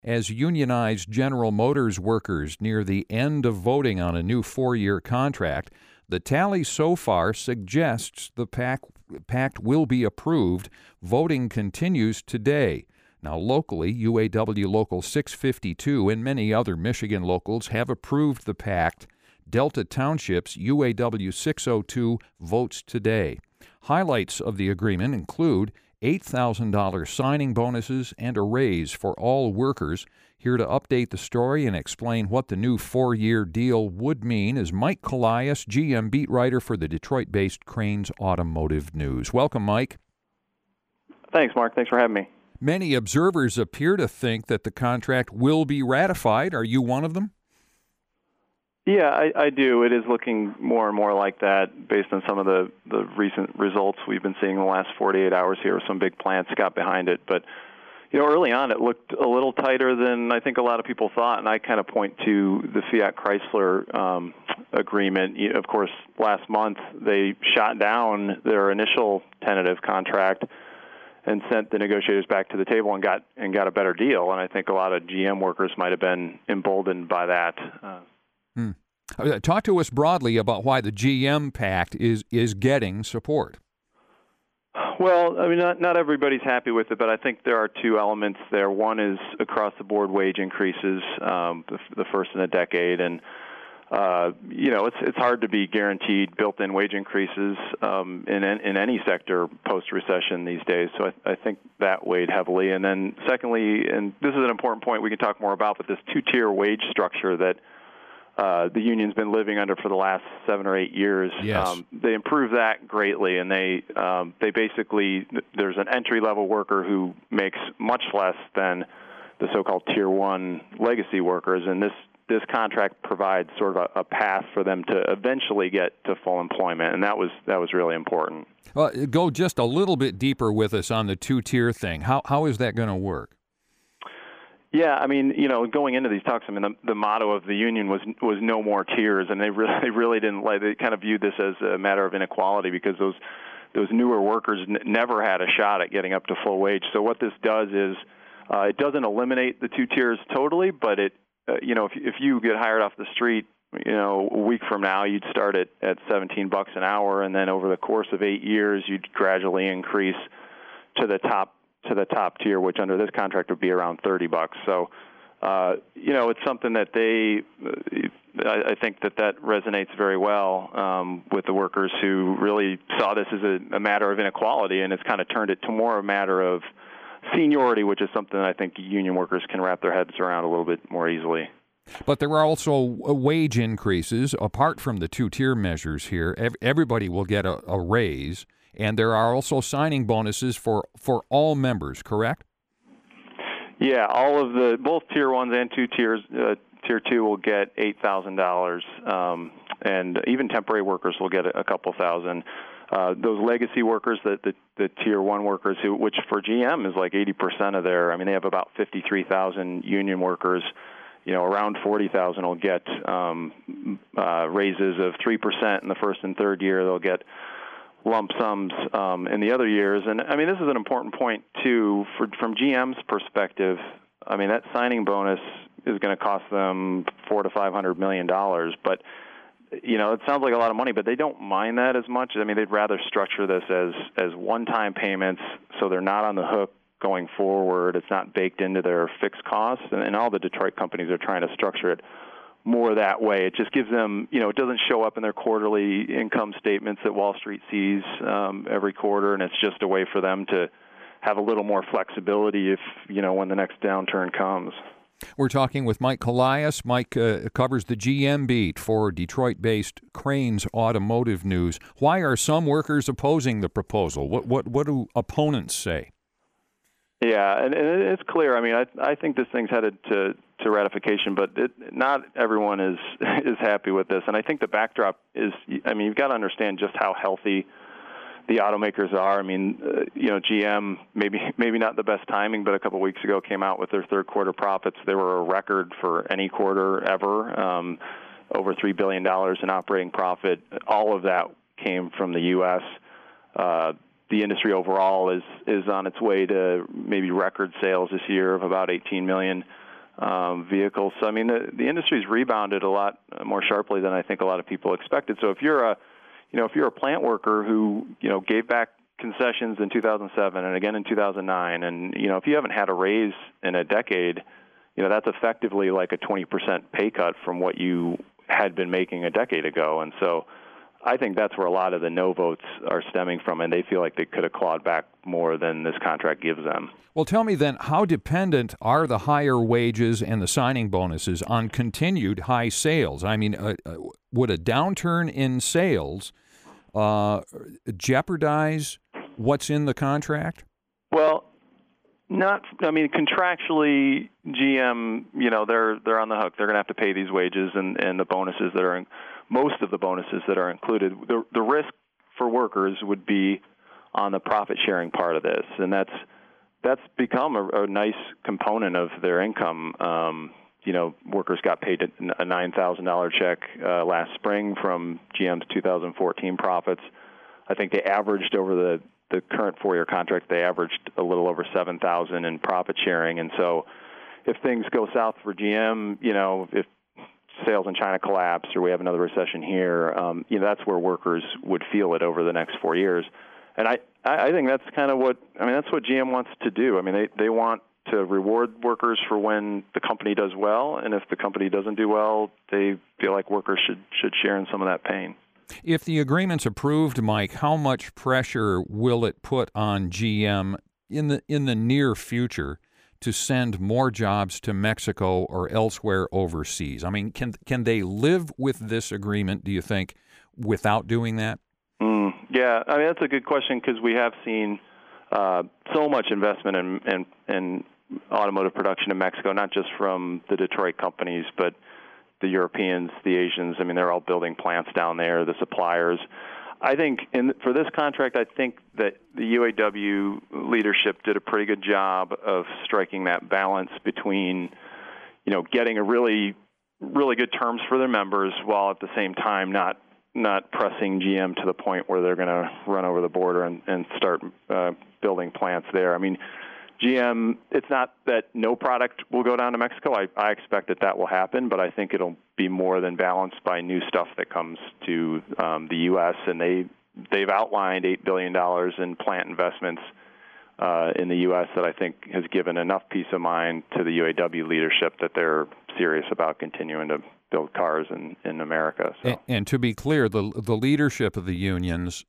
As unionized General Motors workers near the end of voting on a new 4-year contract, the tally so far suggests the pact will be approved. Voting continues today. Now, locally, UAW Local 652 and many other Michigan locals have approved the pact. Delta Township's UAW 602 votes today. Highlights of the agreement include $8,000 signing bonuses and a raise for all workers. Here to update the story and explain what the new 4-year deal would mean is Mike Colias, GM beat writer for the Detroit-based Cranes Automotive News. Welcome, Mike. Thanks, Mark. Thanks for having me. Many observers appear to think that the contract will be ratified. Are you one of them? Yeah, I do. It is looking more and more like that based on some of the recent results we've been seeing in the last 48 hours here. Some big plants got behind it. But, early on it looked a little tighter than I think a lot of people thought, and I kind of point to the Fiat Chrysler agreement. Of course, last month they shot down their initial tentative contract and sent the negotiators back to the table and got a better deal. And I think a lot of GM workers might have been emboldened by that. Talk to us broadly about why the GM pact is getting support. Well, I mean, not everybody's happy with it, but I think there are two elements there. One is across-the-board wage increases, the first in a decade, and it's hard to be guaranteed built-in wage increases in any sector post-recession these days. So I think that weighed heavily. And then secondly, and this is an important point we can talk more about, but this two-tier wage structure that the union's been living under for the last 7 or 8 years. Yes. They improved that greatly, and they basically, there's an entry-level worker who makes much less than the so-called Tier 1 legacy workers, and this contract provides sort of a path for them to eventually get to full employment, and that was really important. Well, go just a little bit deeper with us on the two-tier thing. How is that going to work? Yeah, I mean, going into these talks, I mean, the motto of the union was no more tiers, and they really didn't they kind of viewed this as a matter of inequality because those newer workers never had a shot at getting up to full wage. So what this does is it doesn't eliminate the two tiers totally, but it if you get hired off the street, a week from now, you'd start at $17 an hour, and then over the course of 8 years, you'd gradually increase to the top tier, which under this contract would be around $30. So, it's something that I think that resonates very well with the workers who really saw this as a matter of inequality, and it's kind of turned it to more a matter of seniority, which is something I think union workers can wrap their heads around a little bit more easily. But there are also wage increases apart from the two-tier measures here. Everybody will get a raise. And there are also signing bonuses for all members, correct? Yeah, both Tier 1s and two tiers, Tier 2 will get $8,000, and even temporary workers will get a couple thousand. Those legacy workers, the Tier 1 workers, which for GM is like 80% of they have about 53,000 union workers. Around 40,000 will get raises of 3% in the first and third year. They'll get lump sums in the other years. And, I mean, this is an important point, too. From GM's perspective, I mean, that signing bonus is going to cost them $400 to $500 million. But, it sounds like a lot of money, but they don't mind that as much. I mean, they'd rather structure this as one-time payments so they're not on the hook going forward. It's not baked into their fixed costs. And all the Detroit companies are trying to structure it more that way. It just gives them, it doesn't show up in their quarterly income statements that Wall Street sees every quarter, and it's just a way for them to have a little more flexibility if, when the next downturn comes. We're talking with Mike Colias. Mike covers the GM beat for Detroit-based Cranes Automotive News. Why are some workers opposing the proposal? What do opponents say? Yeah, and it's clear. I mean, I think this thing's headed to ratification, but not everyone is happy with this. And I think the backdrop is, I mean, you've got to understand just how healthy the automakers are. I mean, GM, maybe not the best timing, but a couple of weeks ago came out with their third quarter profits. They were a record for any quarter ever, over $3 billion in operating profit. All of that came from the U.S. The industry overall is on its way to maybe record sales this year of about 18 million vehicles. So I mean, the industry's rebounded a lot more sharply than I think a lot of people expected. So if you're a plant worker who gave back concessions in 2007 and again in 2009, and if you haven't had a raise in a decade, that's effectively like a 20% pay cut from what you had been making a decade ago. And so I think that's where a lot of the no votes are stemming from, and they feel like they could have clawed back more than this contract gives them. Well, tell me then, how dependent are the higher wages and the signing bonuses on continued high sales? I mean, would a downturn in sales jeopardize what's in the contract? Well, contractually, GM, they're on the hook. They're going to have to pay these wages and the bonuses that are most of the bonuses that are included. The risk for workers would be on the profit sharing part of this, and that's become a nice component of their income. Workers got paid a $9,000 check last spring from GM's 2014 profits. I think they averaged over the current 4-year contract, they averaged a little over $7,000 in profit sharing. And so if things go south for GM, if sales in China collapse or we have another recession here, that's where workers would feel it over the next 4 years. And I think that's that's what GM wants to do. I mean, they want to reward workers for when the company does well, and if the company doesn't do well, they feel like workers should share in some of that pain. If the agreement's approved, Mike, how much pressure will it put on GM in the near future to send more jobs to Mexico or elsewhere overseas? I mean, can they live with this agreement, do you think, without doing that? Yeah, I mean, that's a good question because we have seen so much investment in automotive production in Mexico, not just from the Detroit companies, but the Europeans, the Asians. I mean, they're all building plants down there, the suppliers. I think for this contract, I think that the UAW leadership did a pretty good job of striking that balance between, getting a really, really good terms for their members while at the same time not pressing GM to the point where they're going to run over the border and start building plants there. I mean, GM, it's not that no product will go down to Mexico. I expect that will happen, but I think it'll be more than balanced by new stuff that comes to the U.S., and they've outlined $8 billion in plant investments in the U.S. that I think has given enough peace of mind to the UAW leadership that they're serious about continuing to build cars in America. So. And to be clear, the leadership of the unions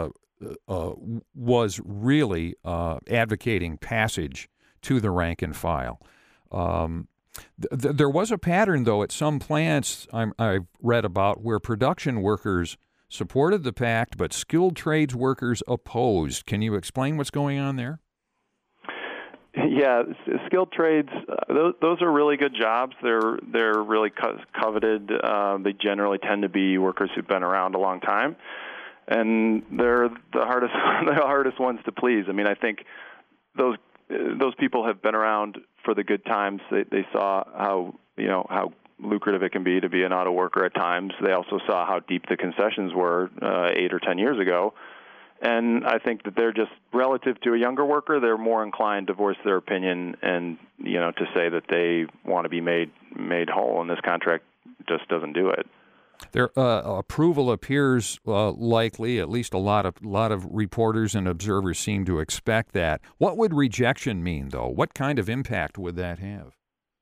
was really advocating passage to the rank and file. There was a pattern, though, at some plants I've read about where production workers supported the pact, but skilled trades workers opposed. Can you explain what's going on there? Yeah, skilled trades, those are really good jobs. They're really coveted. They generally tend to be workers who've been around a long time. And they're the hardest ones to please. I mean, I think those people have been around for the good times. They saw how lucrative it can be to be an auto worker at times. They also saw how deep the concessions were 8 or 10 years ago. And I think that they're just relative to a younger worker, they're more inclined to voice their opinion and to say that they want to be made whole. And this contract just doesn't do it. Their approval appears likely. At least a lot of reporters and observers seem to expect that. What would rejection mean, though? What kind of impact would that have?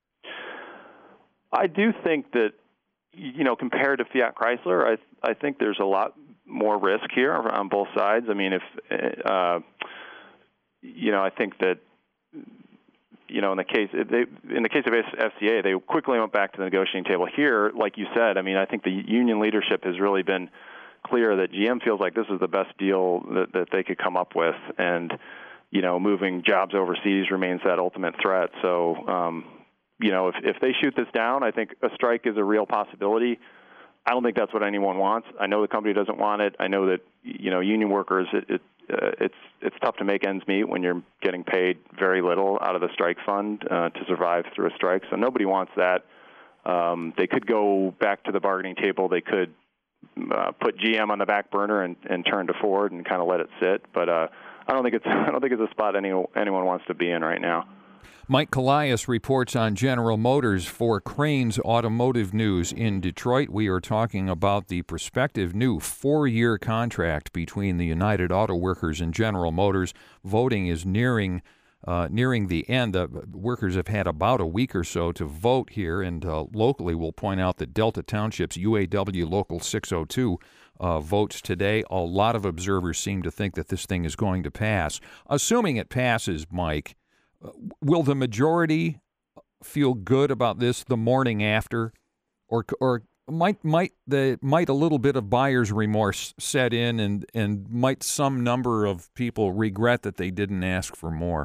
I do think that, compared to Fiat Chrysler, I think there's a lot more risk here on both sides. I mean, I think that. In the case of FCA, they quickly went back to the negotiating table. Here, like you said, I mean, I think the union leadership has really been clear that GM feels like this is the best deal that they could come up with, and moving jobs overseas remains that ultimate threat. So, if they shoot this down, I think a strike is a real possibility. I don't think that's what anyone wants. I know the company doesn't want it. I know that union workers, it's tough to make ends meet when you're getting paid very little out of the strike fund to survive through a strike. So nobody wants that. They could go back to the bargaining table. They could put GM on the back burner and turn to Ford and kind of let it sit. But I don't think it's a spot anyone wants to be in right now. Mike Colias reports on General Motors for Crain's Automotive News in Detroit. We are talking about the prospective new 4-year contract between the United Auto Workers and General Motors. Voting is nearing the end. The workers have had about a week or so to vote here, and locally we'll point out that Delta Township's UAW Local 602 votes today. A lot of observers seem to think that this thing is going to pass. Assuming it passes, Mike, will the majority feel good about this the morning after, or might a little bit of buyer's remorse set in, and might some number of people regret that they didn't ask for more?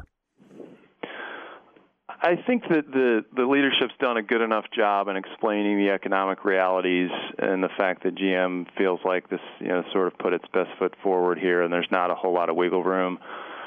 I think that the leadership's done a good enough job in explaining the economic realities and the fact that GM feels like this, sort of put its best foot forward here, and there's not a whole lot of wiggle room.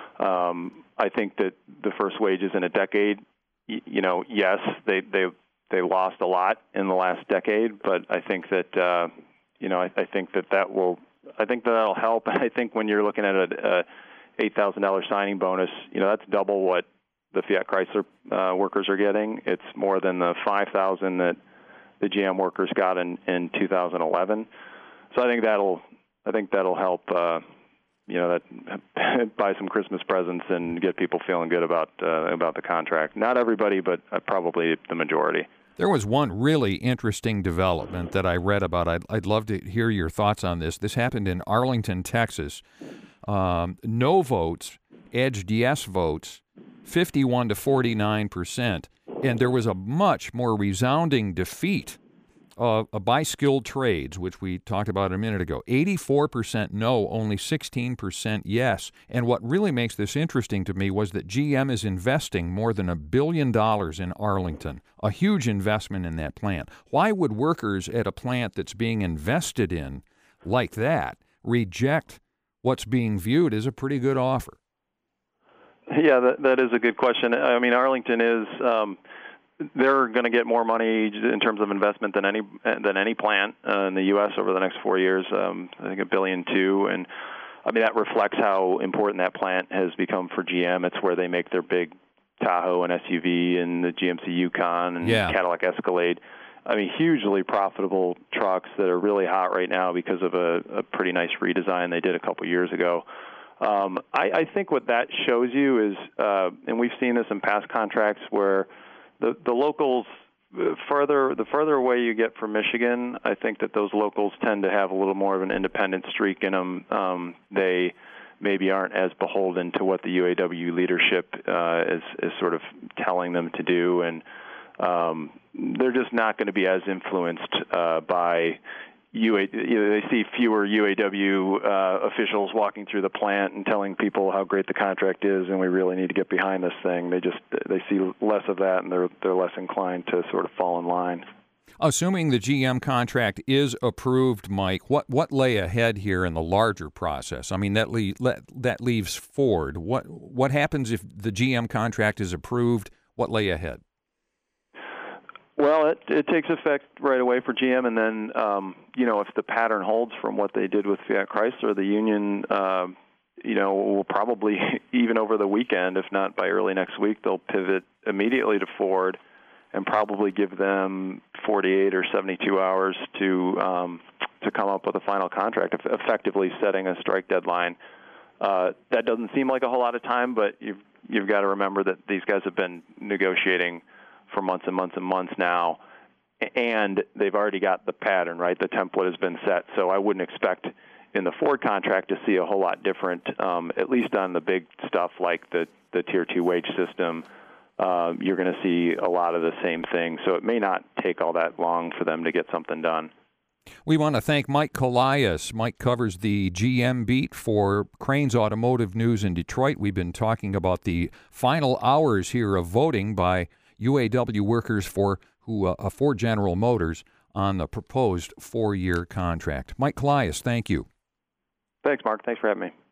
I think that the first wages in a decade, yes, they lost a lot in the last decade, but I think that I think that'll help. I think when you're looking at a $8,000 signing bonus, that's double what the Fiat Chrysler workers are getting. It's more than the $5,000 that the GM workers got in 2011. So I think that'll help. That buy some Christmas presents and get people feeling good about the contract. Not everybody, but probably the majority. There was one really interesting development that I read about. I'd love to hear your thoughts on this. This happened in Arlington, Texas. No votes edged yes votes 51 to 49%, and there was a much more resounding defeat by skilled trades, which we talked about a minute ago. 84% no, only 16% yes. And what really makes this interesting to me was that GM is investing more than $1 billion in Arlington, a huge investment in that plant. Why would workers at a plant that's being invested in like that reject what's being viewed as a pretty good offer? Yeah, that is a good question. I mean, Arlington is they're going to get more money in terms of investment than any plant in the U.S. over the next 4 years. I think $1.2 billion, and I mean that reflects how important that plant has become for GM. It's where they make their big Tahoe and SUV and the GMC Yukon and Cadillac Escalade. I mean, hugely profitable trucks that are really hot right now because of a pretty nice redesign they did a couple years ago. I think what that shows you is, and we've seen this in past contracts where the locals, the further away you get from Michigan, I think that those locals tend to have a little more of an independent streak in them. They maybe aren't as beholden to what the UAW leadership is sort of telling them to do, and they're just not going to be as influenced by they see fewer UAW officials walking through the plant and telling people how great the contract is and we really need to get behind this thing. They see less of that, and they're less inclined to sort of fall in line. Assuming the GM contract is approved, Mike, what lay ahead here in the larger process? I mean, that leaves Ford. What happens if the GM contract is approved? What lay ahead? Well, it takes effect right away for GM, and then if the pattern holds from what they did with Fiat Chrysler, the union will probably, even over the weekend, if not by early next week, they'll pivot immediately to Ford and probably give them 48 or 72 hours to come up with a final contract, effectively setting a strike deadline. That doesn't seem like a whole lot of time, but you've got to remember that these guys have been negotiating for months and months and months now, and they've already got the pattern, right? The template has been set, so I wouldn't expect in the Ford contract to see a whole lot different, at least on the big stuff like the Tier 2 wage system. You're going to see a lot of the same thing, so it may not take all that long for them to get something done. We want to thank Mike Colias. Mike covers the GM beat for Crain's Automotive News in Detroit. We've been talking about the final hours here of voting by UAW workers for General Motors on the proposed 4-year contract. Mike Colias, thank you. Thanks, Mark. Thanks for having me.